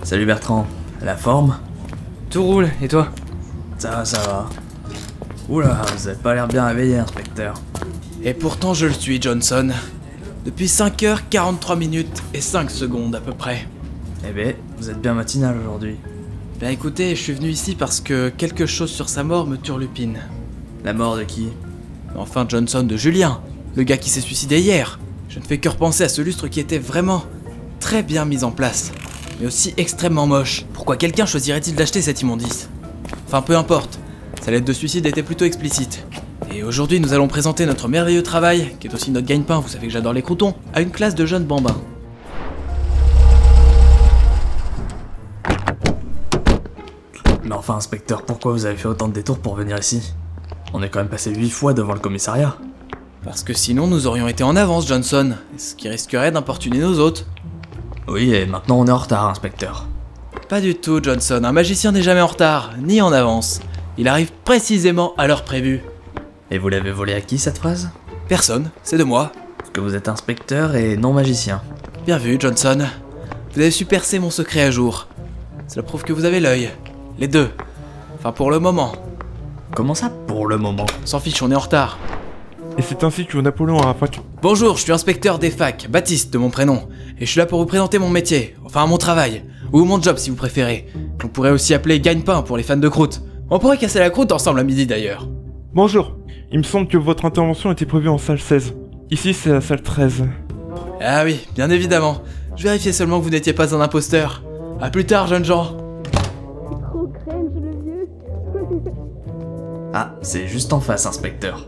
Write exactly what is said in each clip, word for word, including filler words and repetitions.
Salut Bertrand, la forme? Tout roule, et toi? Ça va, ça va. Oula, vous avez pas l'air bien réveillé, inspecteur. Et pourtant je le suis, Johnson. Depuis cinq heures quarante-trois minutes et cinq secondes à peu près. Eh ben, vous êtes bien matinal aujourd'hui. Ben écoutez, je suis venu ici parce que quelque chose sur sa mort me turlupine. La mort de qui? Enfin Johnson, de Julien, le gars qui s'est suicidé hier. Je ne fais que repenser à ce lustre qui était vraiment très bien mis en place, mais aussi extrêmement moche. Pourquoi quelqu'un choisirait-il d'acheter cette immondice? Enfin peu importe, sa lettre de suicide était plutôt explicite. Et aujourd'hui nous allons présenter notre merveilleux travail, qui est aussi notre gagne-pain, vous savez que j'adore les croutons, à une classe de jeunes bambins. Mais enfin inspecteur, pourquoi vous avez fait autant de détours pour venir ici? On est quand même passé huit fois devant le commissariat. Parce que sinon nous aurions été en avance, Johnson, ce qui risquerait d'importuner nos hôtes. Oui, et maintenant on est en retard, inspecteur. Pas du tout, Johnson, un magicien n'est jamais en retard, ni en avance. Il arrive précisément à l'heure prévue. Et vous l'avez volé à qui cette phrase? Personne, c'est de moi. Parce que vous êtes inspecteur et non magicien. Bien vu, Johnson. Vous avez su percer mon secret à jour. Cela prouve que vous avez l'œil. Les deux. Enfin pour le moment. Comment ça pour le moment? On s'en fiche, on est en retard. Et c'est ainsi que Napoléon a rapatrié. Bonjour, je suis inspecteur des facs, Baptiste de mon prénom. Et je suis là pour vous présenter mon métier, enfin mon travail. Ou mon job si vous préférez. On pourrait aussi appeler gagne-pain pour les fans de croûte. On pourrait casser la croûte ensemble à midi d'ailleurs. Bonjour, il me semble que votre intervention était prévue en salle seize. Ici c'est la salle treize. Ah oui, bien évidemment. Je vérifiais seulement que vous n'étiez pas un imposteur. A plus tard, jeunes gens. Trop cringe le vieux. Ah, c'est juste en face, inspecteur.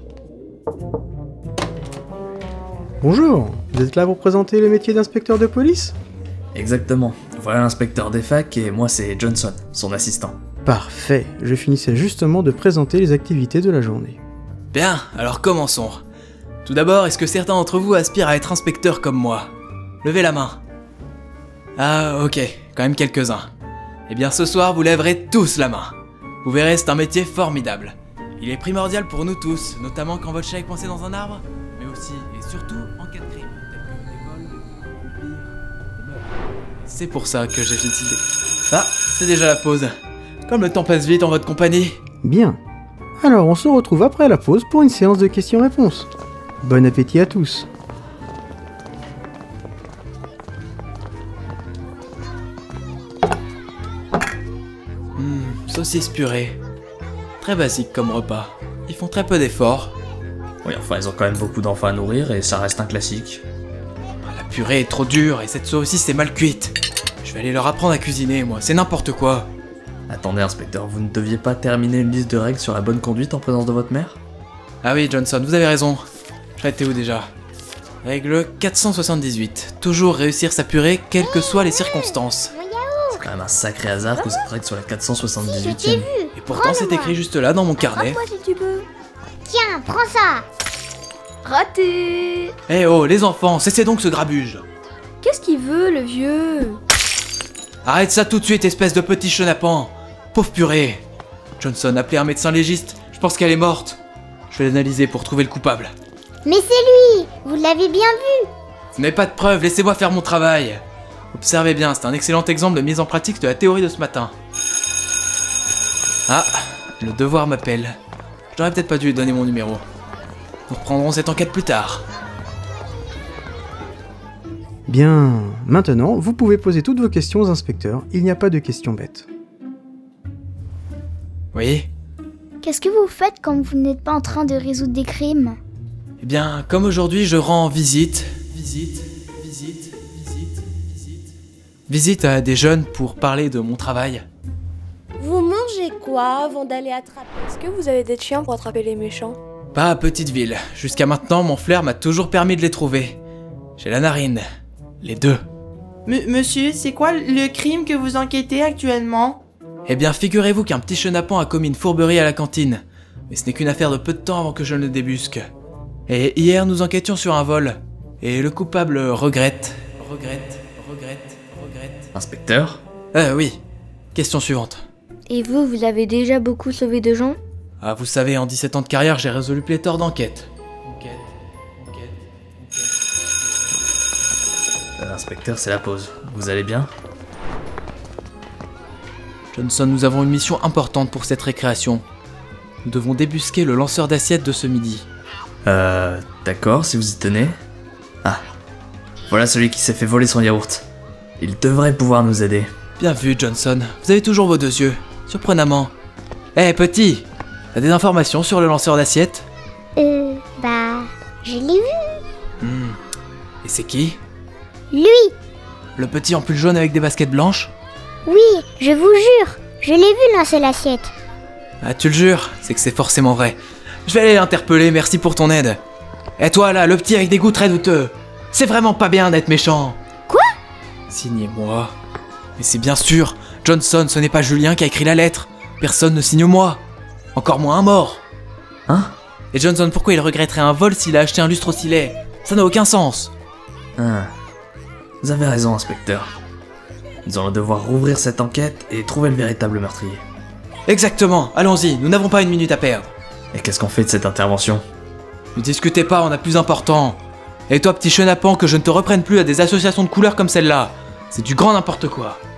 Bonjour, vous êtes là pour présenter le métier d'inspecteur de police? Exactement. Voilà l'inspecteur des facs et moi c'est Johnson, son assistant. Parfait, je finissais justement de présenter les activités de la journée. Bien, alors commençons. Tout d'abord, est-ce que certains d'entre vous aspirent à être inspecteurs comme moi? Levez la main. Ah, ok, quand même quelques-uns. Eh bien ce soir, vous lèverez tous la main. Vous verrez, c'est un métier formidable. Il est primordial pour nous tous, notamment quand votre chat est coincé dans un arbre, mais aussi et surtout en cas de crime, tel que des vols, ou pire, des meurtres. C'est pour ça que j'ai décidé. Ah, c'est déjà la pause. Comme le temps passe vite en votre compagnie. Bien. Alors on se retrouve après la pause pour une séance de questions-réponses. Bon appétit à tous. Hmm, saucisse purée. Très basique comme repas. Ils font très peu d'efforts. Oui, enfin ils ont quand même beaucoup d'enfants à nourrir et ça reste un classique. La purée est trop dure et cette saucisse est mal cuite. Je vais aller leur apprendre à cuisiner, moi, c'est n'importe quoi. Attendez inspecteur, vous ne deviez pas terminer une liste de règles sur la bonne conduite en présence de votre mère? Ah oui, Johnson, vous avez raison. J'en étais où déjà? Règle quatre cent soixante-dix-huit. Toujours réussir sa purée, quelles que soient les circonstances. C'est quand même un sacré hasard que cette règle soit la quatre cent Je t'ai soixante-dix-huitième. vu. Et pourtant, c'est écrit juste là dans mon carnet. Moi si tu peux. Tiens, prends ça. Raté. Eh oh, les enfants, cessez donc ce grabuge. Qu'est-ce qu'il veut, le vieux? Arrête ça tout de suite, espèce de petit chenapan. Pauvre purée. Johnson, appelez un médecin légiste. Je pense qu'elle est morte. Je vais l'analyser pour trouver le coupable. Mais c'est lui. Vous l'avez bien vu. Vous n'avez pas de preuves, laissez-moi faire mon travail. Observez bien, c'est un excellent exemple de mise en pratique de la théorie de ce matin. Ah, le devoir m'appelle. J'aurais peut-être pas dû lui donner mon numéro. Nous reprendrons cette enquête plus tard. Bien, maintenant, vous pouvez poser toutes vos questions aux inspecteurs, il n'y a pas de questions bêtes. Oui. Qu'est-ce que vous faites quand vous n'êtes pas en train de résoudre des crimes? Eh bien, comme aujourd'hui, je rends visite... Visite... Visite... Visite... Visite... Visite à des jeunes pour parler de mon travail. Vous mangez quoi avant d'aller attraper? Est-ce que vous avez des chiens pour attraper les méchants? Pas à petite ville. Jusqu'à maintenant, mon flair m'a toujours permis de les trouver. J'ai la narine. Les deux. M- monsieur, c'est quoi le crime que vous enquêtez actuellement? Eh bien, figurez-vous qu'un petit chenapan a commis une fourberie à la cantine. Mais ce n'est qu'une affaire de peu de temps avant que je ne le débusque. Et hier, nous enquêtions sur un vol. Et le coupable regrette. Regrette, regrette, regrette. Inspecteur? Euh, oui. Question suivante. Et vous, vous avez déjà beaucoup sauvé de gens? Ah, vous savez, en dix-sept ans de carrière, j'ai résolu pléthore d'enquêtes. Enquête, enquête, enquête. Euh, inspecteur, c'est la pause. Vous allez bien? Johnson, nous avons une mission importante pour cette récréation. Nous devons débusquer le lanceur d'assiettes de ce midi. Euh, d'accord, si vous y tenez. Ah, voilà celui qui s'est fait voler son yaourt. Il devrait pouvoir nous aider. Bien vu, Johnson. Vous avez toujours vos deux yeux. Surprenamment. Hé, hey, petit! T'as des informations sur le lanceur d'assiettes? Euh, bah, je l'ai vu. Hmm. Et c'est qui? Lui. Le petit en pull jaune avec des baskets blanches? Oui, je vous jure, je l'ai vu lancer l'assiette. Ah, tu le jures? C'est que c'est forcément vrai. Je vais aller l'interpeller, merci pour ton aide. Et toi là, le petit avec des goûts très douteux. C'est vraiment pas bien d'être méchant. Quoi? Signez-moi. Mais c'est bien sûr, Johnson, ce n'est pas Julien qui a écrit la lettre. Personne ne signe moi. Encore moins un mort. Hein? Et Johnson, pourquoi il regretterait un vol s'il a acheté un lustre aussi laid? Ça n'a aucun sens. Ah. Vous avez raison, inspecteur. Nous allons devoir rouvrir cette enquête et trouver le véritable meurtrier. Exactement, allons-y, nous n'avons pas une minute à perdre. Et qu'est-ce qu'on fait de cette intervention? Ne discutez pas, on a plus important. Et toi, petit chenapan, que je ne te reprenne plus à des associations de couleurs comme celle-là. C'est du grand n'importe quoi.